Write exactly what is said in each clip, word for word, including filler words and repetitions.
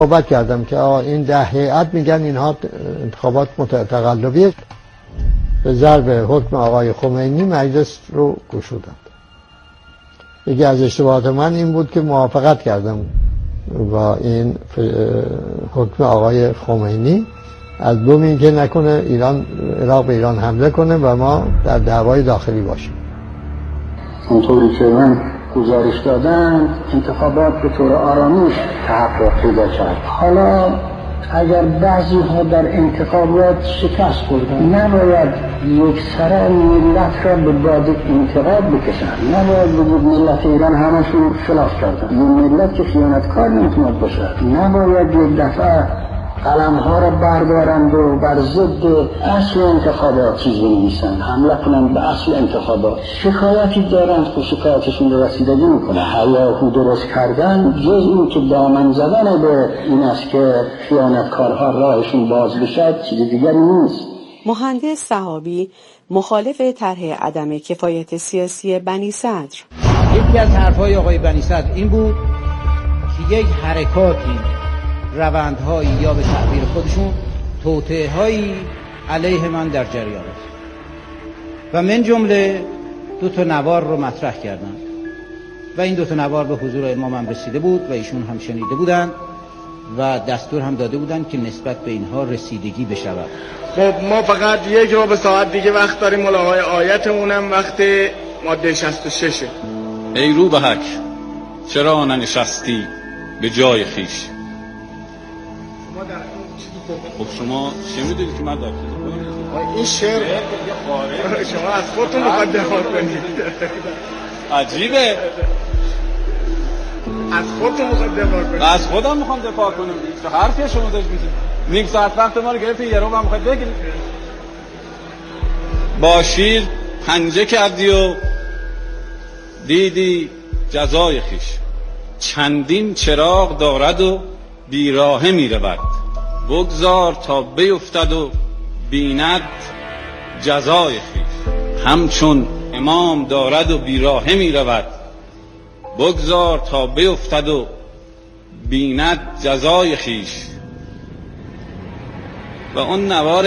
صحبت کردم که آقا این ده هیئت میگن اینها انتخابات متقلبیه، به ضرب حکم آقای خمینی مجلس رو گشودند. یکی از اشتباهات من این بود که موافقت کردم با این حکم آقای خمینی از دوم این که نکنه ایران عراق به ایران حمله کنه و ما در دعوای داخلی باشیم. اونطوری که من گزارش دادن انتخابات به طور آرامی تحقق پیدا کرد. حالا اگر بعضی ها در انتخابات شکست خوردن نباید یک سره ملت را به باد انتقاد بکشن، نباید بگید ملت ایران همشون خلاف کردن. یه ملت که خیانتکار نمیتوند باشه. نباید یک دفعه قلم ها را بردارند و بر ضد اصل انتخابات چیز بنویسند، حمله کنند به اصل انتخابات. شکایتی دارند که شکایتشون رو رسیدگی میکنه. هیاهو درست کردن جز این که دامن زدن به این است که خیانتکارها راهشون باز بشد چیز دیگری نیست. مهندس صحابی مخالف طرح عدم کفایت سیاسی بنی صدر. یکی از حرفهای آقای بنی صدر این بود که یک حرکاتی روندهایی یا به تعبیر خودشون توطئه‌هایی علیه من در جریان است و من جمله دو تا نوار رو مطرح کردن و این دو تا نوار به حضور امام هم رسیده بود و ایشون هم شنیده بودن و دستور هم داده بودن که نسبت به اینها رسیدگی بشود. خب ما فقط یک ربع ساعت دیگه وقت داریم. ملاقای آیتمون هم وقت ماده شصت و شش. ای روبهک چرا ننشستی به جای خیش؟ خب شما چه میدونید که من دارم این شعر شما از خودتون میخواد دفاع کنید؟ عجیبه. از خودتون میخواد دفاع کنید؟ از خودم میخوام دفاع کنم. چه حرفیه شما داشت میزنید؟ نیم ساعت وقت ما رو گرفتین، یه رو من میخواد بگیرید. با شیر پنجه کردی و دیدی جزای خیش. چندین چراغ دارد و بیراهه میرود، بگذار تا بیفتد و بیند جزای خویش. همچون امام دارد و بیراهه می رود، بگذار تا بیفتد و بیند جزای خویش. و اون نوار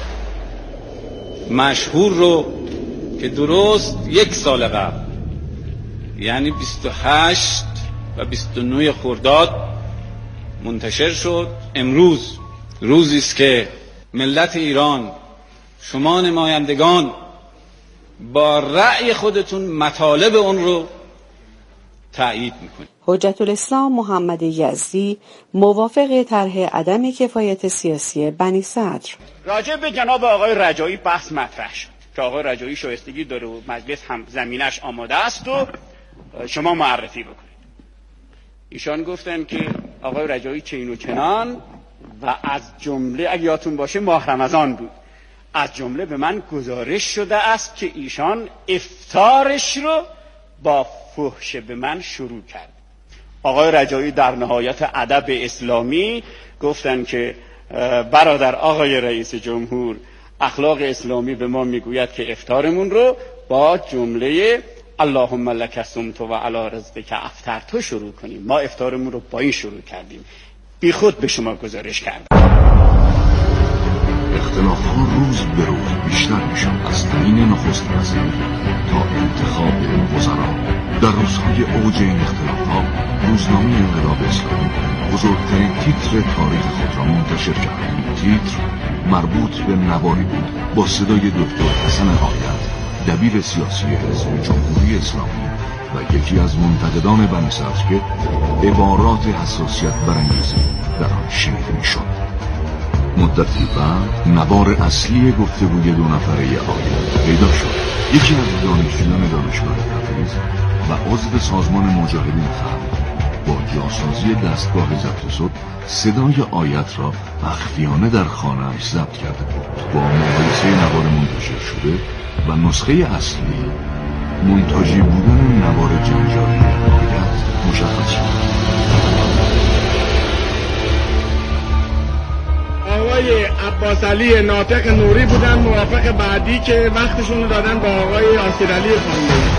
مشهور رو که درست یک سال قبل یعنی بیست و هشت و بیست و نه خرداد منتشر شد. امروز روزی است که ملت ایران، شما نمایندگان، با رأی خودتون مطالب اون رو تایید میکنید. حجت الاسلام محمد یزدی موافق طرح عدم کفایت سیاسی بنی صدر. راجع به جناب آقای رجایی بحث مطرح شد که آقای رجایی شایستگی داره و مجلس هم زمینش آماده است و شما معرفی بکنید. ایشان گفتن که آقای رجایی چین و چنان و از جمله اگه یادتون باشه ماه رمضان بود، از جمله به من گزارش شده است که ایشان افطارش رو با فحش به من شروع کرد. آقای رجایی در نهایت ادب اسلامی گفتن که برادر آقای رئیس جمهور، اخلاق اسلامی به ما میگوید که افطارمون رو با جمله اللهم لک صمت و علی رزقک افطرت شروع کنیم. ما افطارمون رو با این شروع کردیم، بی خود به شما گزارش کردم. اختلاف ها روز به روز بیشتر میشد، از تعیین نخست وزیر تا انتخاب وزرا. در روزهای اوج این اختلاف ها روزنامه انقلاب اسلامی بزرگترین تیتر تاریخ خود را منتشر کرد. تیتر مربوط به نواری بود با صدای دکتر حسن آیت، دبیر سیاسی حزب جمهوری اسلامی و یکی از منتقدان بنی صدر که عبارات حساسیت برانگیزی در آن شنیده میشد. مدتی بعد نوار اصلی گفتگوی دو نفره آیت پیدا شد. یکی از دانشجویان دانشگاه تبریز و عضو سازمان مجاهدین خلق با جاسازی دستگاه ضبط صوت صدای آیت را مخفیانه در خانه‌اش ضبط کرده بود. با مقایسه نوار منتشر شده و نسخه اصلی، منتاجی بودن نوار جنجالی آیت مشخص شد. آقای عباس علی ناطق نوری بودن موافق بعدی که وقتشون رو دادن با آقای آسیر علی خامنه‌ای.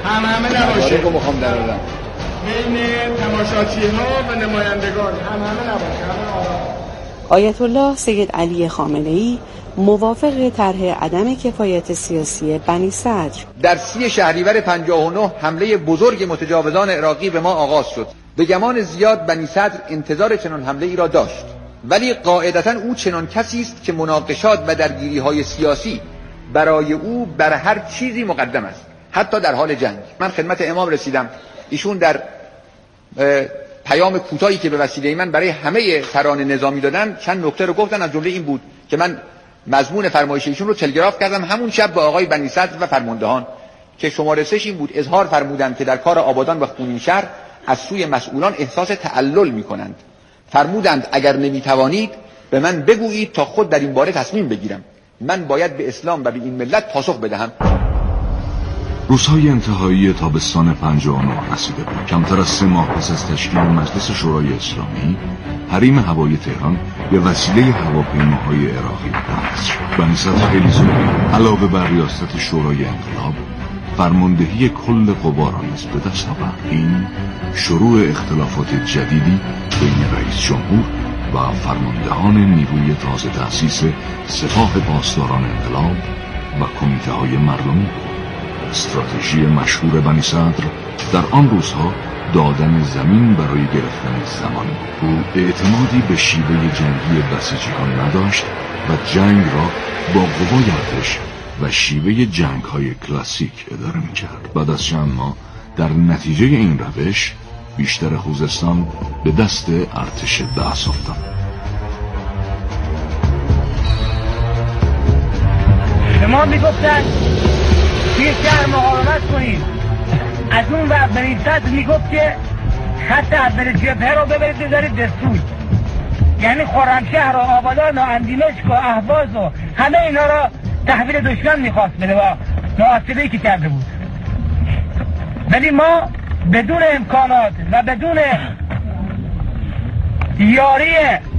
هم همه نباشه رو میخوام درارم بین تماشاچی ها و نمایندگان هم همه نباشه همه آرام. آیت الله سید علی خامنه‌ای موافق طرح عدم کفایت سیاسی بنی صدر. در سی شهریور پنجاه و نه حمله بزرگ متجاوزان عراقی به ما آغاز شد. به گمان زیاد بنی صدر انتظار چنان حمله ای را داشت، ولی قاعدتاً او چنان کسی است که مناقشات و درگیری‌های سیاسی برای او بر هر چیزی مقدم است، حتی در حال جنگ. من خدمت امام رسیدم، ایشون در پیام کوتاهی که به وسیله من برای همه سران نظامی دادن چند نکته رو گفتن. از جمله این بود که من مضمون فرمایش ایشون رو تلگراف کردم همون شب به آقای بنی صدر و فرماندهان که شماره سه‌ش این بود: اظهار فرمودند که در کار آبادان و خونین شهر از سوی مسئولان احساس تعلل می‌کنند. فرمودند اگر نمی‌توانید به من بگویید تا خود در این باره تصمیم بگیرم. من باید به اسلام و به این ملت پاسخ بدهم. روزهای انتهایی تابستان پنجاه و نه رسیده بود. کمتر از سه ماه پس از تشکیل مجلس شورای اسلامی، حریم هوایی تهران به وسیله هواپیماهای عراقی بحث شد. بنی صدر خیلی زود علاوه بر ریاست شورای انقلاب، فرماندهی کل قوا را نیز به دست آورد. این شروع اختلافات جدیدی بین رئیس جمهور و فرماندهان نیروی تازه تأسیس سپاه پاسداران انقلاب و کمیته های مردمی بود. استراتژی مشهور بنی صدر در آن روزها دادن زمین برای گرفتن زمان بود. او اعتمادی به شیوه جنگی بسیجیان نداشت و جنگ را با قوای ارتش و شیوه جنگ های کلاسیک اداره می کرد. بعد از چند ماه در نتیجه این روش بیشتر خوزستان به دست ارتش دست افتاد. به ما می گفتن توی شهر مقاومت کنید. از اون و بنی صدر می گفت که خط اول جبهه رو ببرید بذارید دستور، یعنی خرمشهر و آبادان و اندیمشک و اهواز و همه اینا رو تحویل دشمن میخواست بده و محاسبه‌ای که کرده بود. ولی ما بدون امکانات و بدون یاری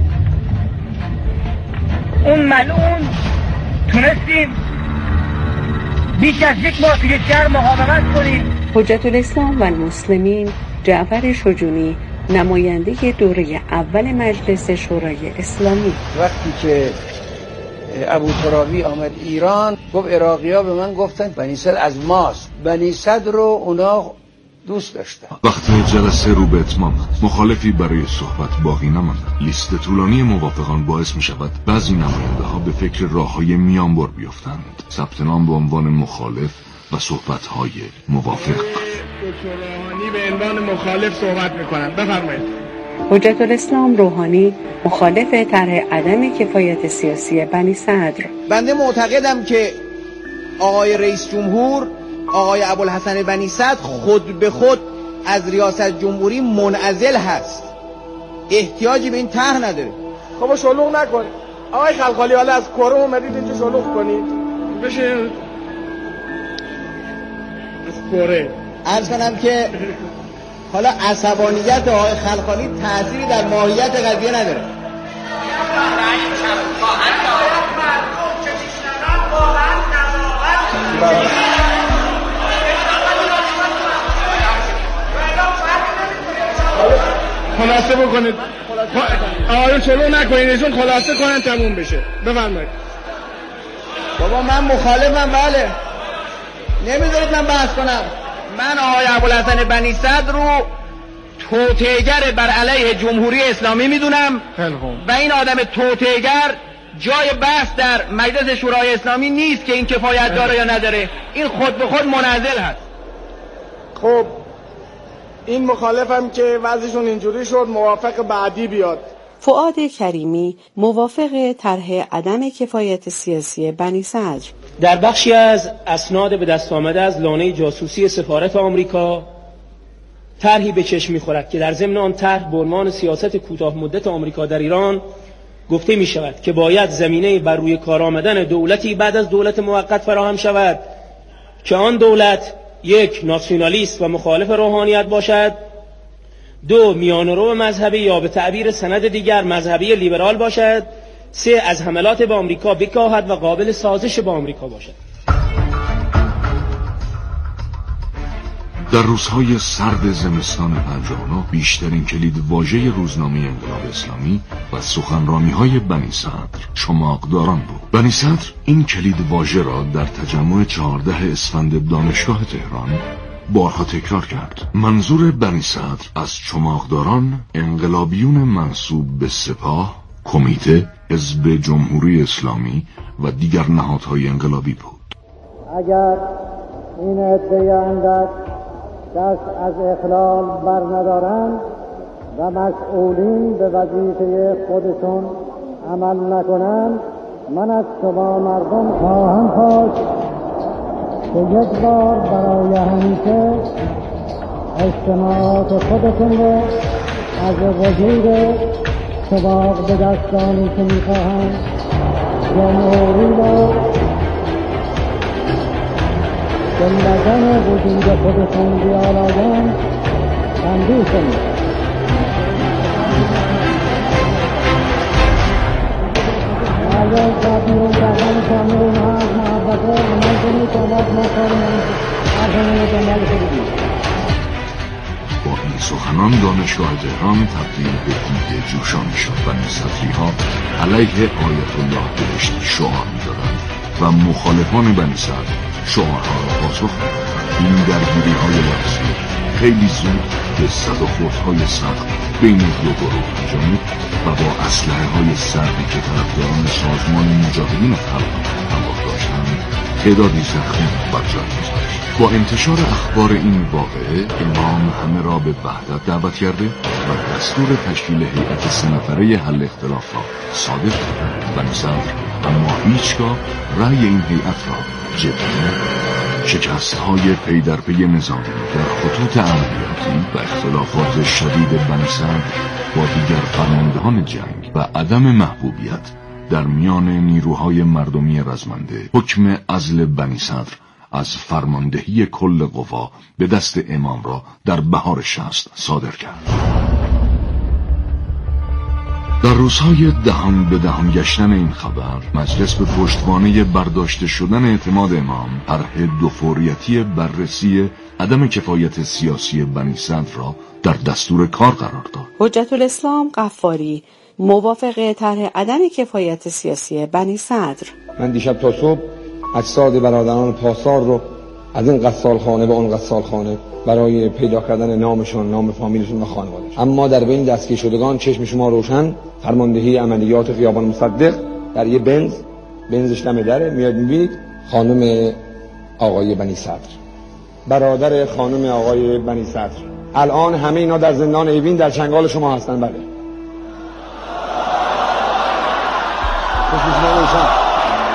اون ملعون تونستیم بیش از یک ماه توی شهر مقاومت کنیم. حجت الاسلام و المسلمین جعفر شجونی، نماینده دوره اول مجلس شورای اسلامی: وقتی که ابو ترابی آمد ایران گفت عراقی ها به من گفتن بنی صدر از ماست. بنی صدر رو اونا دوست داشتن. وقتی جلسه رو به اتمام مخالفی برای صحبت باقی نماند. لیست طولانی موافقان باعث می شود بعضی نماینده ها به فکر راههای میانبر بیفتند. ثبت نام به عنوان مخالف و صحبت های موافق. دکتر روحانی به عنوان مخالف صحبت میکنن. بفرمایید. حجت الاسلام روحانی مخالف طرح عدم کفایت سیاسی بنی صدر: بنده معتقدم که آقای رئیس جمهور آقای ابوالحسن بنی صدر خود به خود از ریاست جمهوری منعزل هست، احتیاجی به این طرح نداره. خب شلوغ نکنید آقای خلخالی، حالا از کره اومدید اینجا شلوغ کنید بشه از کره. عرض کنم که حالا عصبانیت آقای خلخالی تأثیری در ماهیت قضیه نداره. خلاصه بکنید آقایون، شلوغ نکنید، ایشون خلاصه کنن تموم بشه. بفرمایید. بابا من مخالفم. بله نمیذارید من بحث کنم. من آقای ابوالحسن بنی صدر رو توطئه‌گر بر علیه جمهوری اسلامی میدونم و این آدم توطئه‌گر جای بحث در مجلس شورای اسلامی نیست که این کفایت داره یا نداره. این خود به خود منعزل هست. خب این مخالفم که وضعشون اینجوری شد، موافق بعدی بیاد. فؤاد کریمی موافق طرح عدم کفایت سیاسی بنی صدر: در بخشی از اسناد به دست آمده از لانه جاسوسی سفارت آمریکا طرحی به چشم می‌خورد که در ضمن آن طرح به عنوان سیاست کوتاه مدت آمریکا در ایران گفته می شود که باید زمینه بر روی کار آمدن دولتی بعد از دولت موقت فراهم شود که آن دولت یک، ناسیونالیست و مخالف روحانیت باشد، دو، میانه‌رو مذهبی یا به تعبیر سند دیگر مذهبی لیبرال باشد، سه، از حملات به آمریکا بکاهد و قابل سازش با آمریکا باشد. در روزهای سرد زمستان پنجاه و نه بیشترین کلید واژه روزنامه انقلاب اسلامی و سخنرانی‌های بنی صدر چماقداران بود. بنی صدر این کلید واژه را در تجمع چهاردهم اسفند دانشگاه تهران بارها تکرار کرد. منظور بنی صدر از چماقداران انقلابیون منسوب به سپاه، کمیته، حزب جمهوری اسلامی و دیگر نهادهای انقلابی بود. اگر این عده اندک دست از اخلال بر ندارند و مسئولین به وظیفه خودشون عمل نکنند، من از شما مردم خواهم خواست که یک بار برای همیشه اجتماعات خودتون رو از وجود سباق به دستانی که میخواهند جمهوری رو به لگن وجود خودتون بیالاین تنبیه کنید. اگر بیرون رفتن شامل اینها از محبت عمل کنید تا باید ما کارمون ارزمون دنبال کنید. با این سخنان دانشگاه تهران تبدیل به دیده جوشان شد و صدری ها علیه آیت الله بهشتی شعار می‌دادند و مخالفان بنی صدر شعارها را پاسخ دادند. این درگیری های لفظی خیلی زود به صد و خردهای سخت بین دو گروه انجامید و با اسلحه های سردی که طرفداران سازمان مجاهدین خلق همراه داشتند تعدادی زخمی بر جای گذاشت. با انتشار اخبار این واقعه امام همه را به وحدت دعوت کرده و دستور تشکیل هیئت سه نفره حل اختلاف را صادر کرد. بنی صدر اما هیچگاه رأی این هیئت را جدی شکست‌های پی در پی نظامی در خطوط عملیاتی و اختلافات شدید بنی صدر با دیگر فرماندهان جنگ و عدم محبوبیت در میان نیروهای مردمی رزمنده حکم عزل بنی صدر از فرماندهی کل قوا به دست امام را در بهار شصت صادر کرد. در روزهای دهان به دهان گشتن این خبر مجلس به پشتوانه برداشته شدن اعتماد امام طرح دوفوریتی بررسی عدم کفایت سیاسی بنی صدر را در دستور کار قرار داد. حجت الاسلام غفاری موافق طرح عدم کفایت سیاسی بنی صدر. من دیشب تا صبح اجساد برادران پاسار رو از این غسالخانه به اون غسالخانه برای پیدا کردن نامشون، نام فامیلشون و خانواده‌شون. اما در بین دستگیر شدگان چشم شما روشن، فرماندهی عملیات خیابان مصدق در یه بنز، بنزش دم دره، میاد میبینید خانم آقای بنی صدر، برادر خانم آقای بنی صدر. الان همه اینا در زندان ایوین در چنگال شما هستن. بله. چشم شما روشن.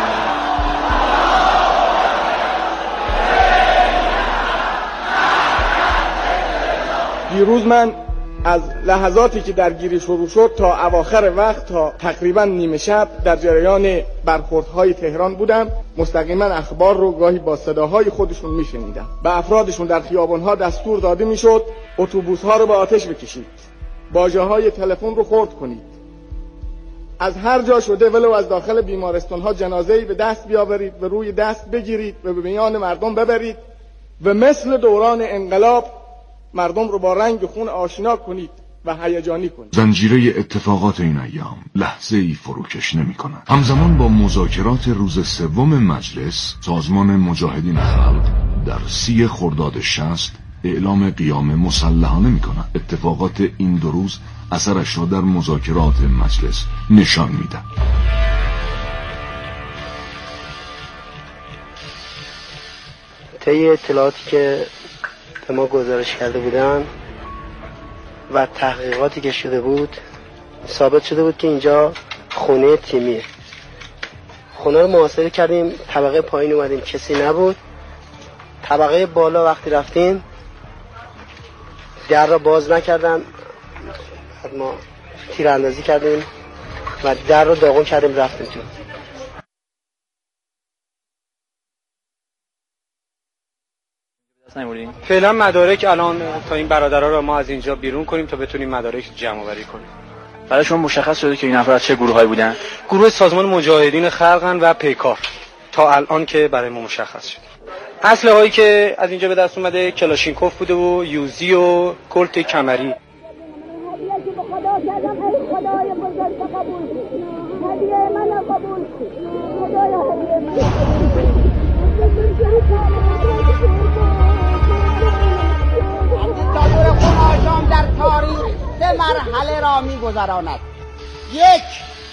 دیروز من از لحظاتی که درگیری شروع شد تا اواخر وقت تا تقریبا نیمه شب در جریان برخوردهای تهران بودم. مستقیما اخبار رو گاهی با صداهای خودشون میشنیدم. به افرادشون در خیابانها دستور داده میشد اتوبوس‌ها رو به آتش بکشید، باجه‌های تلفن رو خرد کنید، از هر جا شده ولو از داخل بیمارستان‌ها جنازه‌ای به دست بیاورید، به روی دست بگیرید و به میان مردم ببرید و مثل دوران انقلاب مردم رو با رنگ خون آشنا کنید و هیجانی کنید. زنجیره اتفاقات این ایام لحظه ای فروکش نمی کند. همزمان با مذاکرات روز سوم مجلس، سازمان مجاهدین خلق در سی خرداد شصت اعلام قیام مسلحانه می کند. اتفاقات این دو روز اثرش را در مذاکرات مجلس نشان می دهد. طی اطلاعاتی که به ما گزارش کرده بودن و تحقیقاتی که شده بود ثابت شده بود که اینجا خونه تیمیه. خونه رو محاصره کردیم، طبقه پایین اومدیم کسی نبود، طبقه بالا وقتی رفتیم در را باز نکردن، بعد ما تیراندازی کردیم و در رو داغون کردیم رفتیم تو. فعلا مدارک الان تا این برادرها رو ما از اینجا بیرون کنیم تا بتونیم مدارک جمع آوری کنیم. برای شما مشخص شده که این افراد چه گروهایی بودن؟ گروه سازمان مجاهدین خلقن و پیکار تا الان که برای ما مشخص شد. اسلحه هایی که از اینجا به دست اومده کلاشینکوف بوده و یوزی و کلت کمری. دیکتاتور خماشام در تاریخ سه مرحله را می‌گذراند: یک،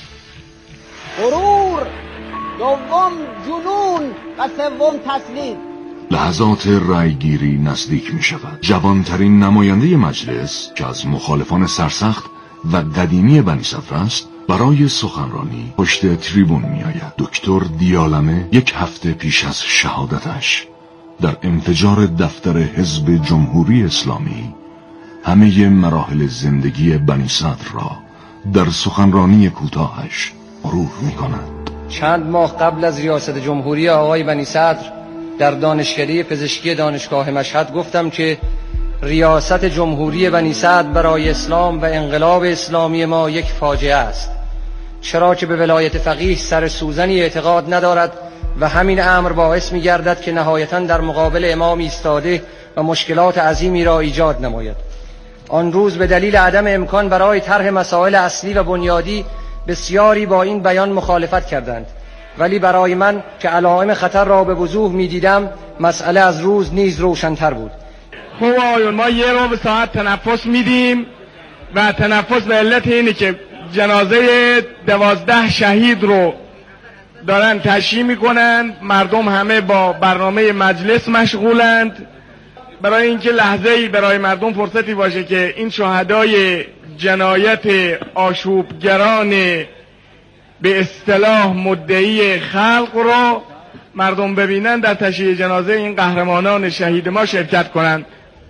غرور، دوم جنون و سوم تسلیم. لحظات رأیگیری نزدیک می شود. جوانترین نماینده مجلس که از مخالفان سرسخت و قدیمی بنی صدر است برای سخنرانی پشت تریبون می آید. دکتر دیالمه یک هفته پیش از شهادتش در انفجار دفتر حزب جمهوری اسلامی همه مراحل زندگی بنی صدر را در سخنرانی کوتاهش مرور می کند. چند ماه قبل از ریاست جمهوری آقای بنی صدر در دانشکده پزشکی دانشگاه مشهد گفتم که ریاست جمهوری بنی صدر برای اسلام و انقلاب اسلامی ما یک فاجعه است، چرا که به ولایت فقیه سر سوزنی اعتقاد ندارد و همین امر باعث می گردد که نهایتاً در مقابل امام ایستاده و مشکلات عظیمی را ایجاد نماید. آن روز به دلیل عدم امکان برای طرح مسائل اصلی و بنیادی بسیاری با این بیان مخالفت کردند، ولی برای من که علائم خطر را به وضوح می دیدم مسئله از روز نیز روشن‌تر بود. خب آیون ما یه رو به ساعت تنفس میدیم و تنفس به علت اینه که جنازه دوازده شهید رو دارن تشییع میکنن، مردم همه با برنامه مجلس مشغولند. برای اینکه لحظه‌ای برای مردم فرصتی باشه که این شهدای جنایت آشوبگران به اصطلاح مدعی خلق رو مردم ببینن، در تشییع جنازه این قهرمانان شهید ما شرکت کنند.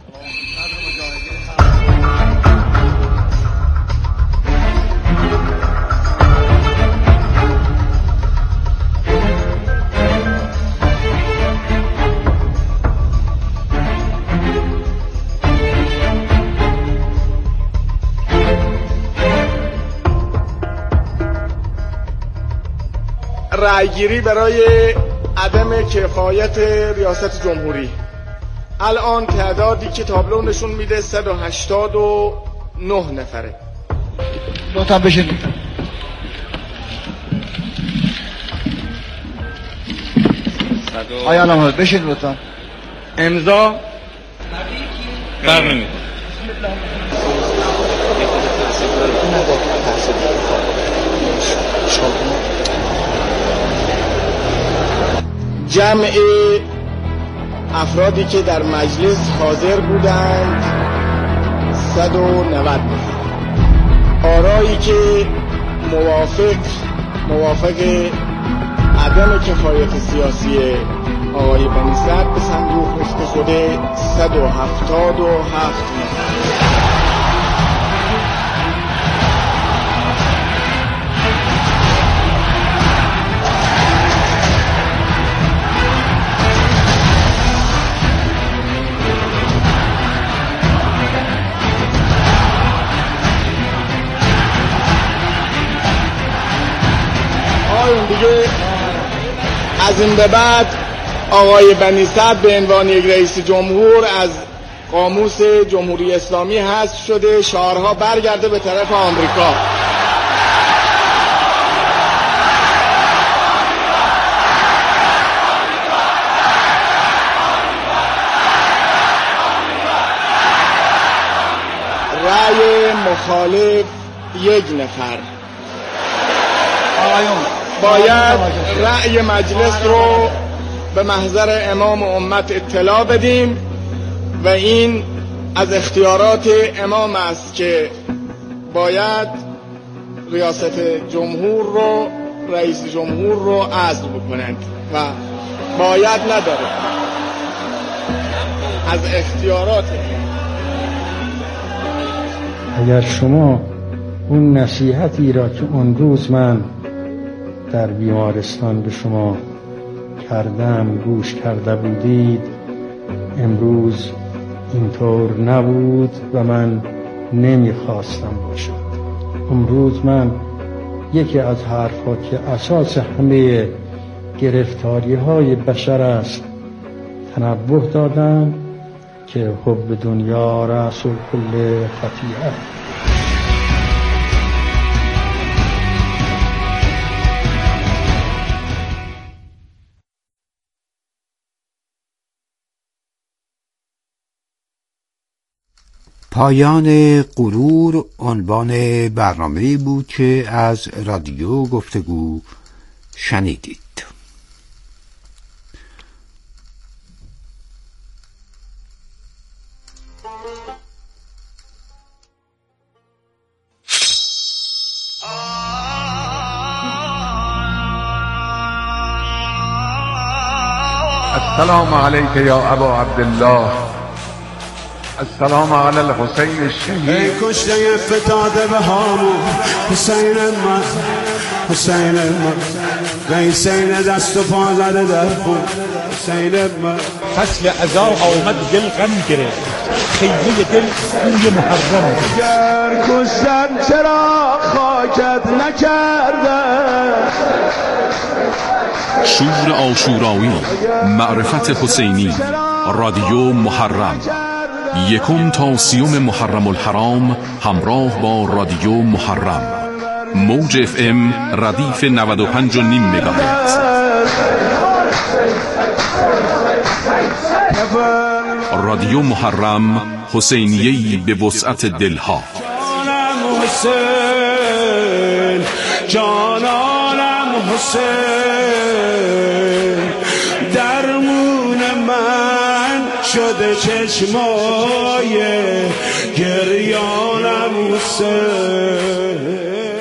رأیگیری برای عدم کفایت ریاست جمهوری. الان تعدادی که تابلو نشون میده صد و هشتاد و نه نفره. لطفا بشین. آیا علامه بشین لطفا. امضا برنامه جمع افرادی که در مجلس حاضر بودند صد و نود نفر. آرایی که موافق موافق عدم کفایت سیاسی آقای بنی صدر به صندوق ریخته شده صد و هفتاد و هفت نفر. دیگه از این به بعد آقای بنی صدر به عنوان یک رئیس جمهور از قاموس جمهوری اسلامی حذف شده، شعارها برگرده به طرف آمریکا. رأی مخالف یک نفر. آقایون باید رأی مجلس رو به محضر امام امت اطلاع بدیم و این از اختیارات امام است که باید ریاست جمهور رو رئیس جمهور رو عزل بکنند و باید نداره، از اختیارات. اگر شما اون نصیحتی را که اون روز من در بیمارستان به شما کردم گوش کرده بودید، امروز اینطور نبود و من نمیخواستم باشم. امروز من یکی از حرفا که اساس همه گرفتاری های بشر است تنبه دادم که حب دنیا رأس کل خطیئه. پایان غرور عنوان برنامه‌ای بود که از رادیو گفتگو شنیدید. السلام علیک یا ابا عبدالله، السلام علی الحسین الشهید. کشته فتاده به هامون حسین من، حسین من، حسین دست و پا زده در خون حسین من. فصل عزا آمد دل غم گرفت، خیمه دل روی محرم. گر کشتن چرا خاکت نکردن؟ شور عاشورایی، معرفت حسینی، رادیو محرم، یکم تا سیوم محرم الحرام همراه با رادیو محرم. موج اف ام ردیف نود و پنج و نیم مگاهرتز. رادیو محرم، حسینیه‌ای به وسعت دلها. جانم حسین، جانم حسین، درمون من شده چشمای گریانم حسین.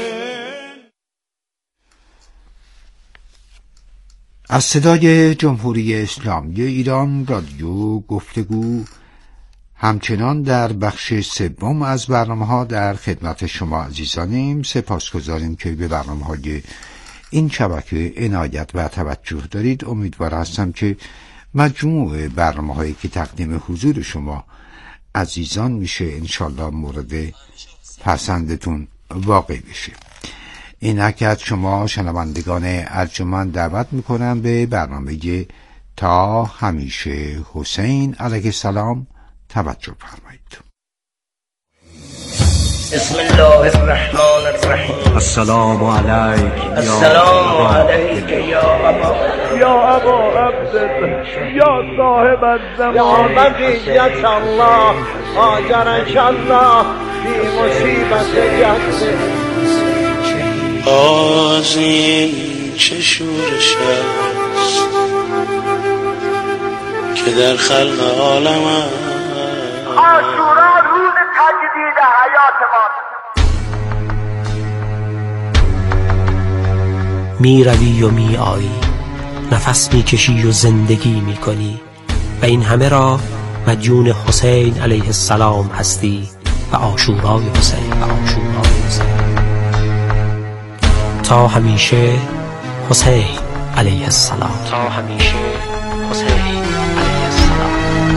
از صدای جمهوری اسلامی ایران رادیو گفتگو همچنان در بخش سوم از برنامه‌ها در خدمت شما عزیزانیم. سپاسگزاریم که به برنامه‌های این شبکه عنایت و توجه دارید. امیدوار هستم که مجموع برنامه‌هایی که تقدیم حضور شما عزیزان میشه انشالله مورد پسندتون واقع بشه. اینک از شما شنوندگان ارجمند دعوت میکنم به برنامه تا همیشه حسین علیه السلام توجه فرمایید. بسم الله الرحمن الرحیم. السلام علیک السلام علیک یا ابا یا ابا عبدالله یا صاحب الزمان یا بقیت الله آجرک الله فی مصیبت جد. باز این چه شورش است که در خلق عالم است. عاشورا روز تجدید حیات ما. می روی و می آیی، نفس می کشی و زندگی می کنی و این همه را مدیون حسین علیه السلام هستی و عاشورای حسین و عاشورای حسین. تا همیشه حسین علیه السلام. تا همیشه حسین علیه السلام.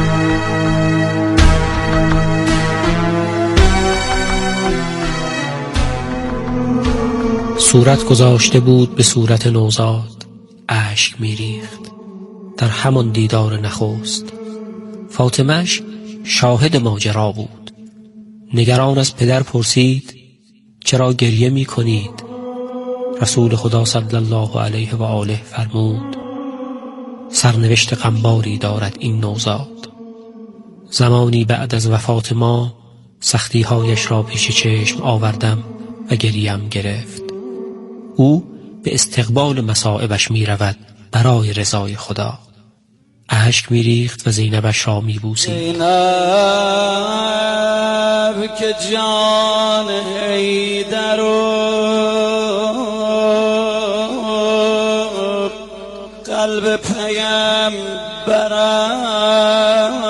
صورت گذاشته بود به صورت نوزاد، اشک میریخت در همان دیدار نخست. فاطمه‌اش شاهد ماجرا بود. نگران از پدر پرسید چرا گریه می کنید؟ رسول خدا صلی الله علیه و آله فرمود سرنوشت غمباری دارد این نوزاد. زمانی بعد از وفات ما سختی هایش را پیش چشم آوردم و گریم گرفت. او به استقبال مصائبش می رود برای رضای خدا. اشک می ریخت و زینبش را می بوسید. زینب که جان حیدر قلب پیمبرم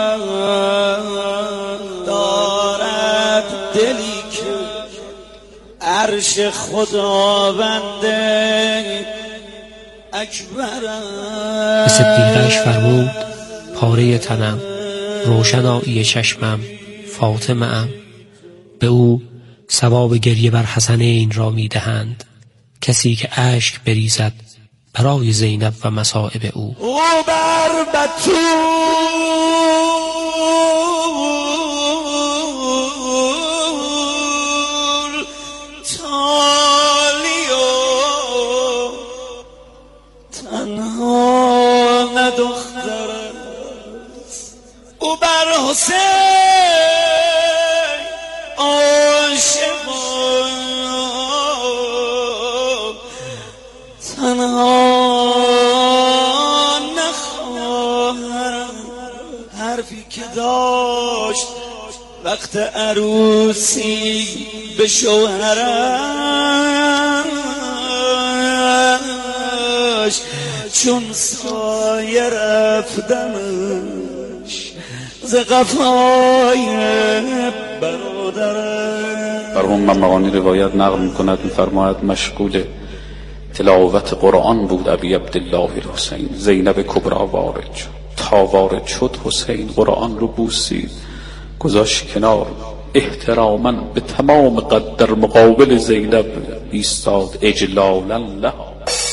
دارد دلی که عرش خداونده اکبرم. به صدیقش فرمود پاره تنم، روشنایی چشمم، فاطمه ام. به او ثواب گریه بر حسنین را می دهند. کسی که اشک بریزد برای زینب و مصائب او. او بر بطول تالی و تنها ندختر است. او بر حسین عاشق تنها نخواهرم. حرفی که داشت وقت عروسی به شوهرش، چون سایه رفتمش ز قفای برادرم. برمون من مغانی روایت نقل میکند، میفرماید مشغول تلاوت قرآن بود ابی عبدالله الحسین. زینب کبرا وارد شد. تا وارد شد حسین قرآن رو بوسید، گذاشت کنار، احتراما به تمام قد در مقابل زینب ایستاد اجلالا لها.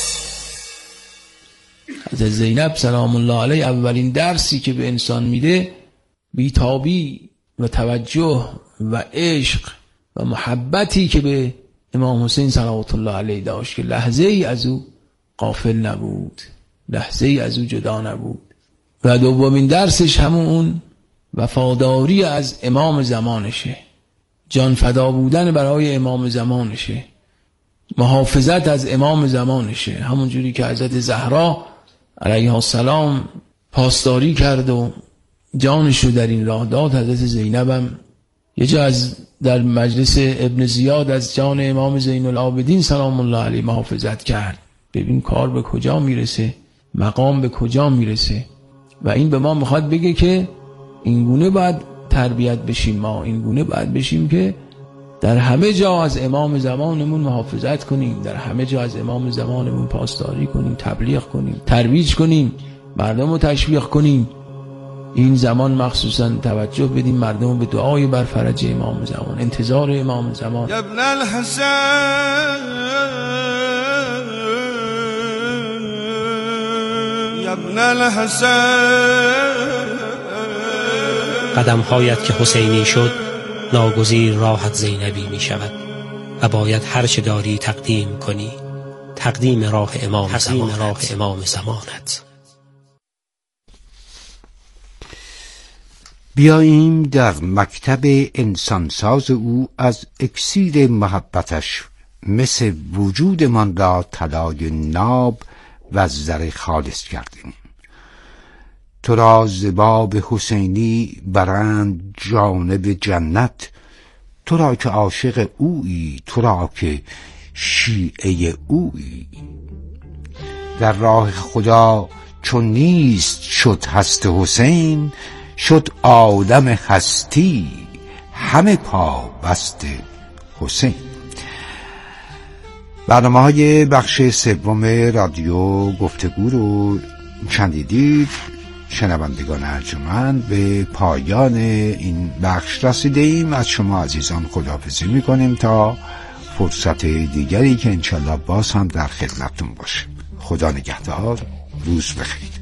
حضرت زینب سلام الله علیه اولین درسی که به انسان میده بیتابی و توجه و عشق و محبتی که به امام حسین صلوات الله علیه داشت که لحظه ای از او غافل نبود، لحظه ای از او جدا نبود. و دومین درسش همون اون وفاداری از امام زمانشه، جان فدا بودن برای امام زمانشه، محافظت از امام زمانشه. همون جوری که حضرت زهرا علیها السلام پاسداری کرد و جانش رو در این راه داد، حضرت زینب هم یه جا از در مجلس ابن زیاد از جان امام زین العابدین سلام الله علیه محافظت کرد. ببین کار به کجا میرسه، مقام به کجا میرسه. و این به ما میخواد بگه که اینگونه باید تربیت بشیم، ما اینگونه باید بشیم که در همه جا از امام زمانمون محافظت کنیم، در همه جا از امام زمانمون پاسداری کنیم، تبلیغ کنیم، ترویج کنیم، مردم رو تشویق کنیم. این زمان مخصوصا توجه بدیم مردم رو به دعای بر فرج امام زمان، انتظار امام زمان. یا ابن الحسن یا ابن الحسن. قدمهایت که حسینی شد ناگزیر راحت زینبی می شود و باید هر چه داری تقدیم کنی، تقدیم راه امام زمانت, راه امام زمانت. بیاییم در مکتب انسانساز او از اکسیر محبتش مثل وجودمان را طلای ناب و زر خالص کردیم. تو را ز باب حسینی برند جانب جنت، تو را که عاشق اویی، تو را که شیعه اویی. در راه خدا چون نیست شد هست حسین، شد آدم هستی همه پا بست حسین. برنامه های بخش سوم رادیو گفتگو رو شنیدید. شنوندگان ارجمند، به پایان این بخش رسیده ایم. از شما عزیزان خداحافظی میکنیم تا فرصت دیگری که انشالله باز هم در خدمتتون باشه. خدا نگهدار، روز بخیر.